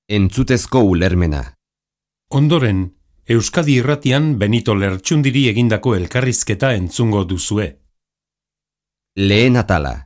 Entzutezko ulermena. Ondoren, Euskadi Irratian Benito Lertxundiri egindako elkarrizketa entzungo duzue. Lehen atala.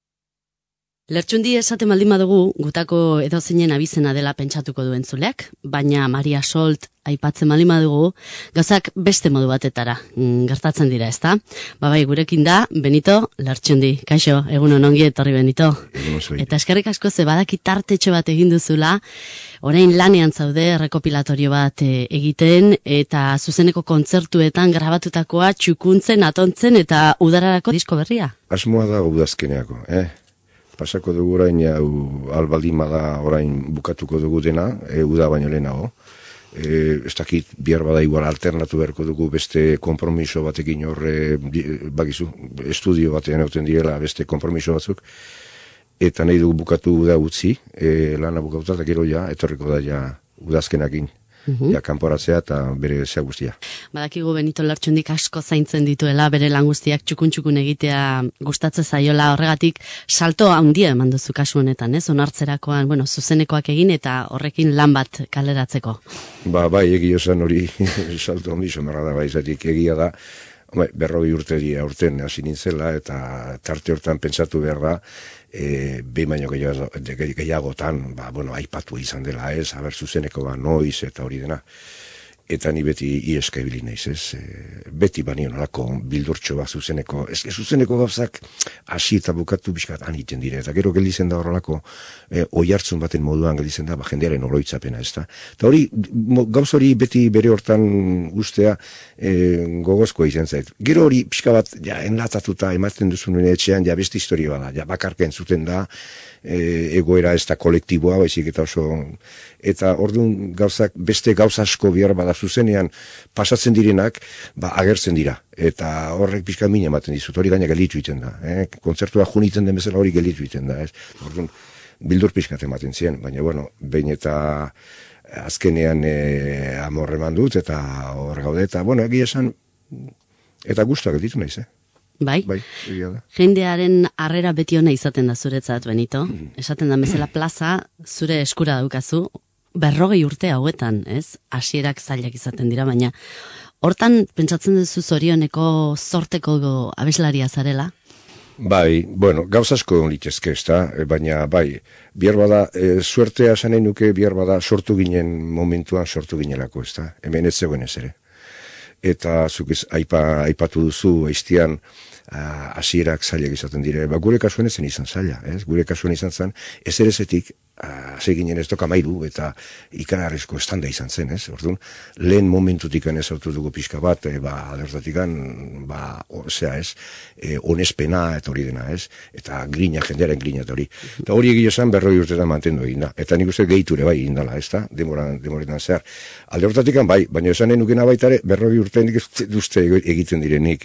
Lertxundi esaten baldin badugu, gutako edozinen abizena dela pentsatuko duen zuleak, baina Maria Solt aipatzen baldin badugu, gauzak beste modu batetara gertatzen dira, ezta? Bai, gurekin da, Benito Lertxundi. Kaixo, egunon ongi etorri Benito. Eta eskerrik asko ze badaki tartetxo bat egin duzula, orain lanean zaude rekopilatorio bat egiten, eta zuzeneko kontzertuetan grabatutakoa txukuntzen, atontzen eta udararako disko berria. Asmoa da udazkeneako, Pasako dugu orain, albaldin bada orain bukatuko dugu dena, uda baino lehenago. Ez dakit, bihar bada igual alternatu beharko dugu beste konpromiso batekin horre, bakizu, estudio batean euten direla beste konpromiso batzuk. Eta nahi dugu bukatu uda utzi, lana bukatuta, eta gero ja, etorriko da ja udazkenakin. Ja, kanporatzea eta bere zea guztia. Badakigu Benito Lertxundik asko zaintzen dituela, bere lan guztiak txukun egitea gustatzen zaiola, horregatik salto handia eman duzu kasu honetan, onartzerakoan, zuzenekoak egin eta horrekin lan bat kaleratzeko. Bai, egia esan hori salto handi somerra da, izatik egia da, 40 urte dira urten hasi nintzela eta tarte hortan pentsatu behar da, behin baino gehiagotan, aipatu izan dela ez, haber zuzeneko noiz eta hori dena. Eta ni beti ieska ibili naiz, beti banion alako bildurtxo bat zuzeneko, zuzeneko gauzak hasi eta bukatu bizkat egiten dire, eta gero gelditzen da horrelako oihartzun baten moduan gelditzen da, jendearen oroitzapena, ez da. Eta hori, gauz hori beti bere hortan ustea gogozkoa izan zait. Gero hori pixka bat, enlatatuta ematen duzun etxean, beste historia bada, bakarka entzuten da, egoera ez da kolektiboa, baizik eta oso, eta orduan gauzak, beste gauza asko bihar bada zuzenean pasatzen direnak, agertzen dira, eta horrek pixka min ematen dizut, hori gaina gelditu iten da, kontzertua juniten den bezala hori gelditu iten da, orduan bildur pixkat ematen ziren, baina behin eta azkenean amorre eman dut, eta hor gaude, eta egia esan, eta guztua gelditu naiz, Bai, jendearen harrera beti ona izaten da zuretzat, Benito. Esaten da bezala plaza, zure eskura daukazu, 40 urte hauetan, ez? Hasierak zailak izaten dira, baina hortan pentsatzen duzu zorioneko zorteko abeslaria zarela? Bai, gauz asko litezke ez da, baina bihar bada, suertea esanen nuke bihar bada sortu ginen momentuan sortu ginelako ez da, hemen ez zegoen ez ere. Eta zuk aipatu duzu aiztian hasierak zailak izaten dire. Gure kasuen ezen izan zaila, gure kasuen izan zen, ez ere zetik, hasi ginen ez doka mairu eta ikararrezko estanda izan zen, orduan, lehen momentutik ez autu dugu pixka bat, alertatik onespena eta hori dena, eta grina, jendearen grina eta hori. Eta hori egia esan 40 urtetan mantendu egin da, eta nik uste gehiture egin dala, ez da, demoretan zehar. Alde hortatik baina esan nukena baitare, 40 urtean duzte egiten direnik,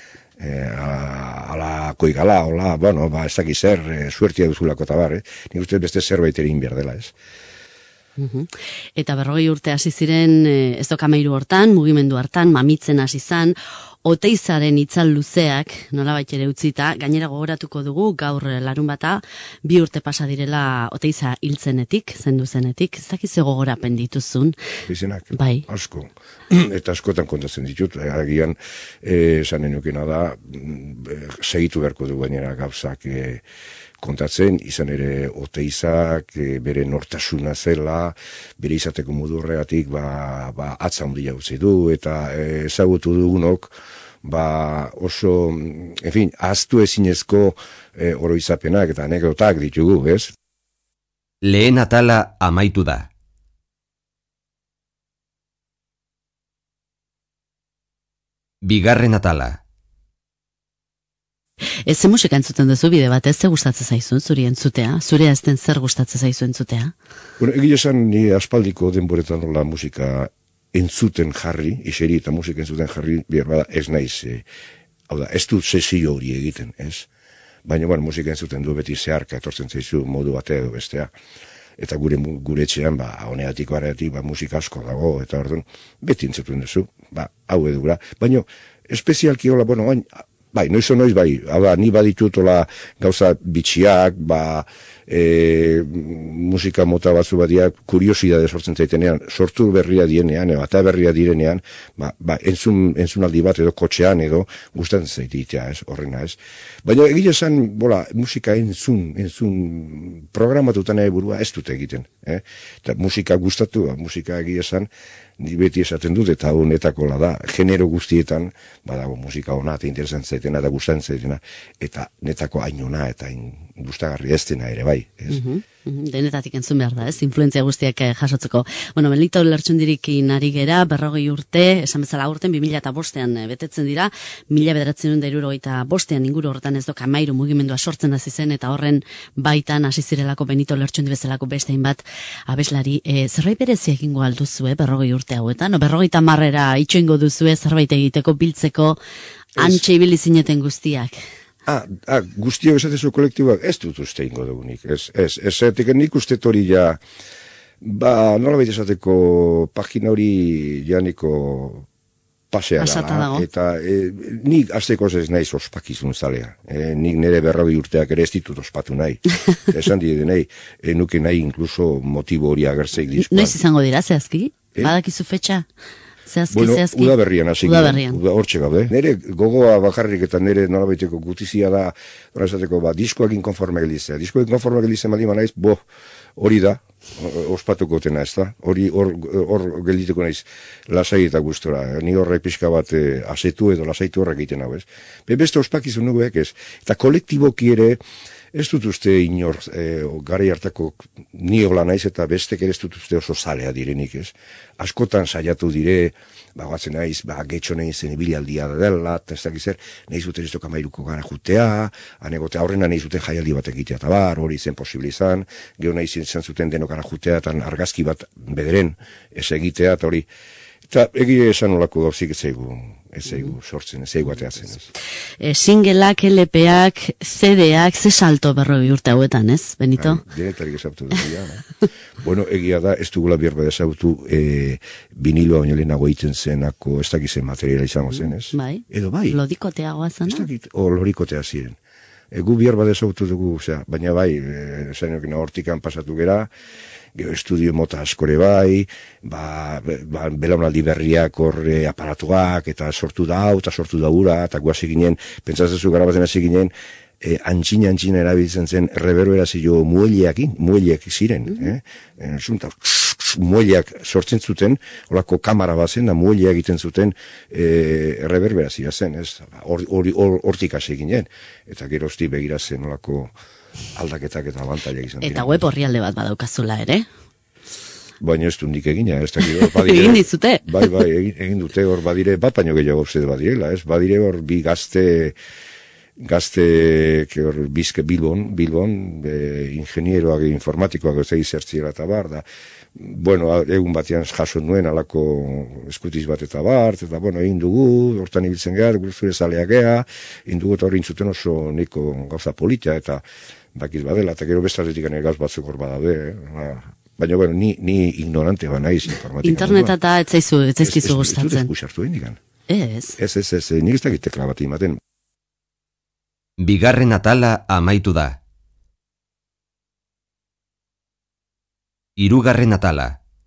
ala koigala, ez dakiz zer, suertia duzulako eta nik uste beste zerbait egin behar dela, ez. Eta 40 urte hasi ziren, ez dokamairu hortan, mugimendu hartan, mamitzen hasi zan, Oteizaren itzal luzeak, nolabait ere utzita, gainera gogoratuko dugu, gaur larun bata, 2 urte pasa direla Oteiza hiltzenetik, zendu zenetik, ez dakiz gogorapen dituzun. Izenak, bai. Asko, eta askotan kontatzen ditut, agian esanen nukena da, segitu beharko du gainera gauzak kontatzen, izan ere Oteizak bere nortasuna zela, bere izateko modu horregatik atza handia utzi du, eta ezagutu dugunok oso, ahaztu ezinezko oroizapenak eta anekdotak ditugu, ez? Lehen atala amaitu da. Bigarren atala. Ez ze musika entzuten duzu bide bat, ez ze gustatzen zaizun zuri entzutea? Zure ez den zer gustatzen zaizu entzutea? Egia esan ni aspaldiko denboretan nola musika entzuten jarri, iseri eta musika entzuten jarri, bihar bada ez naiz, ez dut sesio hori egiten, ez? Baina musika entzuten du beti zeharka etortzen zaizu modu batea edo bestea. Eta gure etxean, honeatik bareatik, musika asko dago, eta orduan, beti entzuten duzu, hau edura. Baina, espezialki hola, noiz, hau da, ni baditutola gauza bitxiak, musika mota batzu badia kuriosidade sortzen zaitenean, sortu berria dienean, eta berria direnean, entzunaldi bat edo kotxean edo gustatzen zaitea, ez, horrena, ez. Baina egia esan, musika entzun programatutan burua ez dut egiten, eta musika gustatu, musika egia esan, ni beti esaten dut, eta honetakola da, genero guztietan, badago musika ona, eta interesan zaitena, eta gustatzen zaitena, eta netako hain ona, eta hain gustagarri ez dena ere bai, ez? Denetatik entzun behar da, ez? Influentzia guztiak jasotzeko. Bueno, Benito Lertxundirikin ari gera, 40 urte, esan bezala urten, 2005an betetzen dira, 1975an inguru horretan ez doka Amairu mugimendua sortzen hasi zen, eta horren baitan hasi zirelako Benito Lertxundi bezalako beste hainbat abeslari. Zerbait berezi egingo alduzue 40 urte hauetan, 50 itxoingo duzue zerbait egiteko, biltzeko, antxe ibili zineten guztiak. Guztiok esatezu kolektiboak ez dut uste ingo dugunik, ez nik uste hori ja, nola baita esateko pagina hori janiko pasea dela, eta nik azteko ez naiz ospakizun zalea, nik nire 40 urteak ere ez ditut ospatu nahi, esan dide nahi, nuke nahi inkluso motibo hori agertzeik diskoan. Noiz izango dira, zehazki? Badakizu fetxa? Bueno, udaberrian hasi ginen, hortxe gaude. Nere gogoa bakarrik eta nere nolabaiteko gutizia da, diskoekin konforme gelizea. Diskoekin konforme gelizea malima naiz, hori da, ospatuko tena ez da, hor geldituko naiz lasai eta gustora. Ni horre pixka bat asetu edo lasaitu horrek egiten hau ez. Beste ospakizun nuguek ez. Eta kolektiboki ere, ez dut uste inor garai hartako ni hola naiz eta bestek ere ez dut uste oso zalea direnik ez. Askotan saiatu dire, batzen naiz, getxo nahi zen ibilialdia dela, eta ez dakiz zer, nahi zuten ez doka Amairuko gara jutea, anegotea horrena nahi zuten jaialdi bat egitea eta hori zen posible izan, geho nahi izan zuten denok gara jutea, eta argazki bat bederen ez egitea, eta hori, eta egia esan olako gauzik ez eigu sortzen, ez eigu ateatzen. Singelak, LPak, CD-ak, ze salto 40 urte hauetan, ez, Benito? Denetarik esautu dut, Bueno, egia da, ez dugula bierba desautu viniloa baino lehenago egiten zenako, ez dakizen materiala izango zen, ez? Bai, edo bai. Lodikoteagoa zena? Ez dakit, lorikotea ziren. Gu bierba desautu dugu, baina bai, zainokin hortikan pasatu gera, gero estudio mota askore bai, belaunaldi berriak horre aparatuak, eta sortu da hau, eta sortu da ura, eta guazi ginen, pentsatzen garabatzen hasi ginen, antxina erabiltzen zen reverbera zio muelleak ziren, muelleak sortzen zuten, holako kamara bazen, da muelleak egiten zuten reverbera zira zen, hortik hasi ginen, eta gerozti begira zen holako aldaketak eta abantailak izan dira. Eta web horrialde bat badaukazula ere? Baina ez dut nik egina, ez dakit hor badire. Egin dizute? Bai, egin dute hor badire, bat baino gehiago uste badirela, ez? Badire hor bi gazte bizke Bilbon, ingenieroak, informatikoak ez egin zertziela eta bar, da, bueno, egun batean jaso nuen alako eskutiz bat eta bar, eta bueno, egin dugu, hortan ibiltzen gara, zure zaleak gea, egin dugu eta hori intzuten oso niko gauza polita, eta bakiz badela, eta gero bestatetik gane gauz batzuk hor badaude, baina, bueno, ni ignorante ba naiz informatika. Interneta eta etzaizkizu gustatzen. Ez dut eskusartu indikan. Ez, nik ez dakit tekla bat imaten. Bigarren atala amaitu da. Hirugarren atala.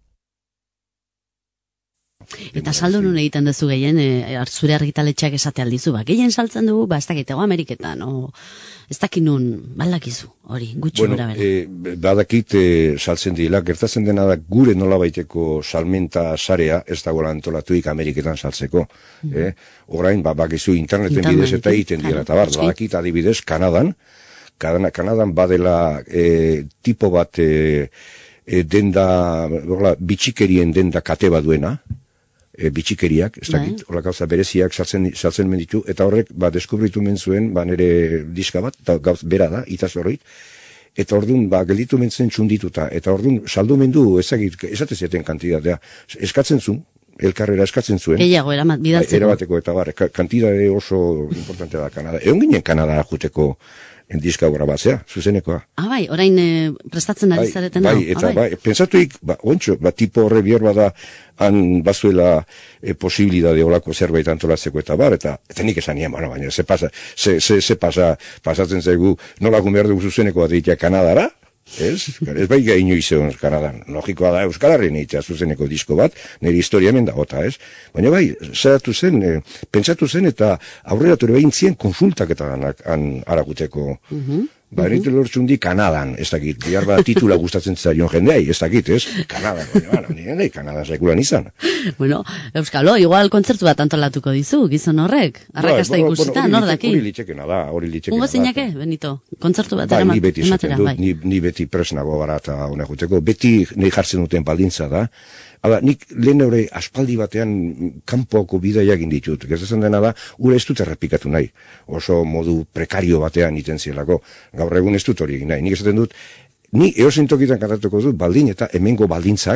Eta saldo nun egiten duzu gehien, zure argitaletxeak esate aldizu, gehien saltzen dugu, ez dakitego Ameriketan, ez dakit nun, baldakizu, hori, gutxi gura bera. Badakit saltzen dira, gertatzen dena da gure nola baiteko salmenta sarea, ez dagoela antolatuik Ameriketan saltzeko. Orain, bakizu interneten bidez eta egiten dira, eta badakit adibidez, Kanadan badela tipo bat denda, bitxikerien denda kate bat duena, bitxikeriak, ez dakit, horrek gauza bereziak saltzen menditu, eta horrek, deskubritu mentzuen, nire diska bat, eta gauz bera da, itaz horret, eta orduan, gelditu mentzen txundituta, eta orduan, saldu mendu, esate zieten kantitatea, eskatzen zuen, elkarrera eskatzen zuen. Gehiago, bidaltzeko. Erabateko, eta kantidade oso importante da Kanada. Egon ginen Kanada juteko diska grabatzea, zuzenekoa. Bai, orain prestatzen ari zareten hau. Eta pensatuik, ontxo, tipo horre bierba da, han bazuela posibilidade olako zerbait antolatzeko eta bar, eta nik esan nien, baina, pasatzen zaigu, nolako behar dugu zuzenekoa deitea Kanadara, Ez bai gaino izan Kanadan. Logikoa da, Euskal Herrian egitea zuzeneko disko bat, nire historia hemen dagota, ez? Baina bai, zeratu zen, pentsatu zen, eta aurreratu ere behin zien konsultak eta han arakuteko. Ba, nire lortzundi Kanadan, ez dakit, bihar bat titula gustatzen zaion jendeai, ez dakit, ez? Kanadan, nire Kanadan sekulan izan. Bueno, Euskalo, igual kontzertu bat antolatuko dizu, gizon horrek, arrakasta ikusita, nor daki? Hori litxekena da, Ungo zinake, Benito, kontzertu bat bai, ni beti esaten dut, ni beti presnago gara eta honek juteko, beti nahi jartzen duten baldintza da. Hala, nik lehen hori aspaldi batean kanpoko bidaia egin ditut. Gertatzen dena da, ura ez dut errepikatu nahi. Oso modu prekario batean iten zielako. Gaur egun ez dut hori egin nahi. Nik esaten dut, ni eosin tokitan kantatuko dut baldin eta hemengo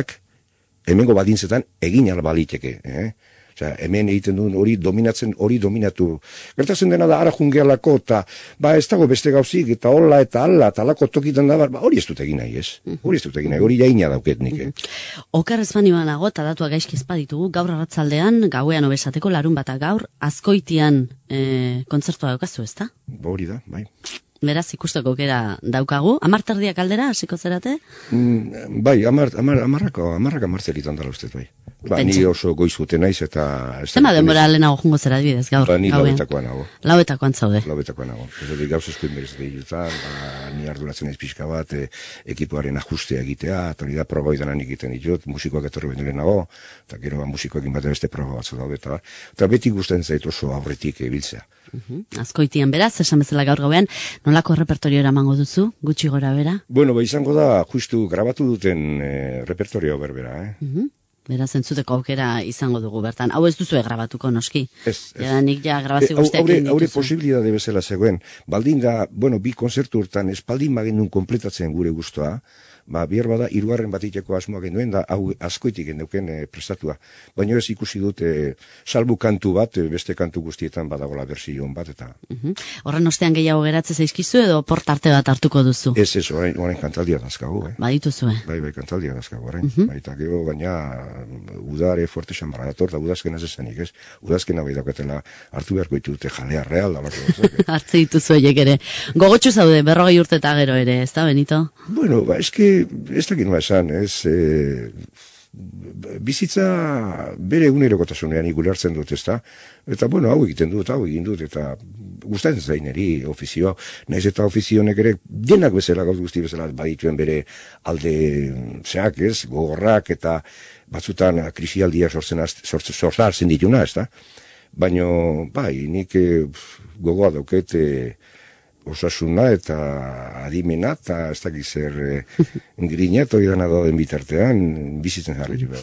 baldintzetan egin albaliteke. Osea, hemen egiten duen hori dominatzen, hori dominatu. Gertatzen dena da ara jungealako, eta ez dago beste gauzik, eta hola eta ala, eta alako tokitan da, hori ez dut egin nahi, ez? Hori ez dut egin nahi, hori jaina dauket nik. Okar ezbani banago, eta datua gaizki ezpaditugu, gaur arratzaldean, gauean obesateko larun bata gaur, Azkoitian kontzertua daukazu, ezta? Hori da, bai. Beraz, ikusteko aukera daukagu. 10 aldera, hasiko zerate? Bai, amartzeritan dara ustez, bai. Ba, ni oso goizute naiz eta... Zema denbora lehenago jungo zera adibidez, gaur. Ba, ni lauetakoan nago. Lauetakoan zaude. Lauetakoan nago. Ez gauz eskuin berez dilutan, ni arduratzen ez pixka bat, ekipoaren ajustea egitea, eta hori da proba idanan egiten ditut, musikoak etorri bendu lehenago, eta gero musikoekin bat beste proba batzu daude, eta beti gusten zait oso aurretik ibiltzea. Azkoitian beraz, esan bezala gaur gauean, nolako repertorio eramango duzu, gutxi gora bera? Bueno, izango da, justu grabatu duten repertorio berbera, Beraz, entzuteko aukera izango dugu bertan. Hau ez duzu grabatuko noski. Ez. Ja, nik ja grabazio guztiak egin dituzu. Haure posibilidade bezala zegoen. Baldin da, bi konzertu urtan, espaldin bagenun kompletatzen gure guztua, bihar bada, 3. batiteko asmoa genduen, da hau Azkoitik gendeuken prestatua. Baina ez ikusi dut, salbu kantu bat, beste kantu guztietan badagola bersion bat, eta... Horren ostean gehiago geratzen zaizkizu edo portarte bat hartuko duzu? Ez, orain kantaldia dazkagu, Badituzu, Bai, kantaldia dazkagu, orain. Baita, gero, gaina, udare fuerte xamara dator, da udazkena zezanik, ez? Udazkena bai daukatela hartu beharko ditute jalea real, da hartze dituzu eiek ere. Gogotxu zaude, 40 urte eta gero ere, ez da, Benito? Bueno, eske, ez dakit noa esan, bizitza bere egunerokotasunean ikulartzen dut, ez da? Eta, hau egiten dut, eta gustatzen zaineri ofizioa, nahiz eta ofizionek ere denak bezala, gauz guzti bezala, badituen bere alde zeak, ez, gogorrak, eta batzutan krisialdia sortzen dituna, ez da? Baina, nik gogoa dauket osasuna eta adimena, eta ez dakiz zer griñat hori dana dauden bitartean bizitzen jarri behar.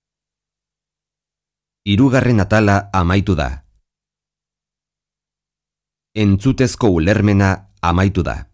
3. atala amaitu da. Entzutezko ulermena amaitu da.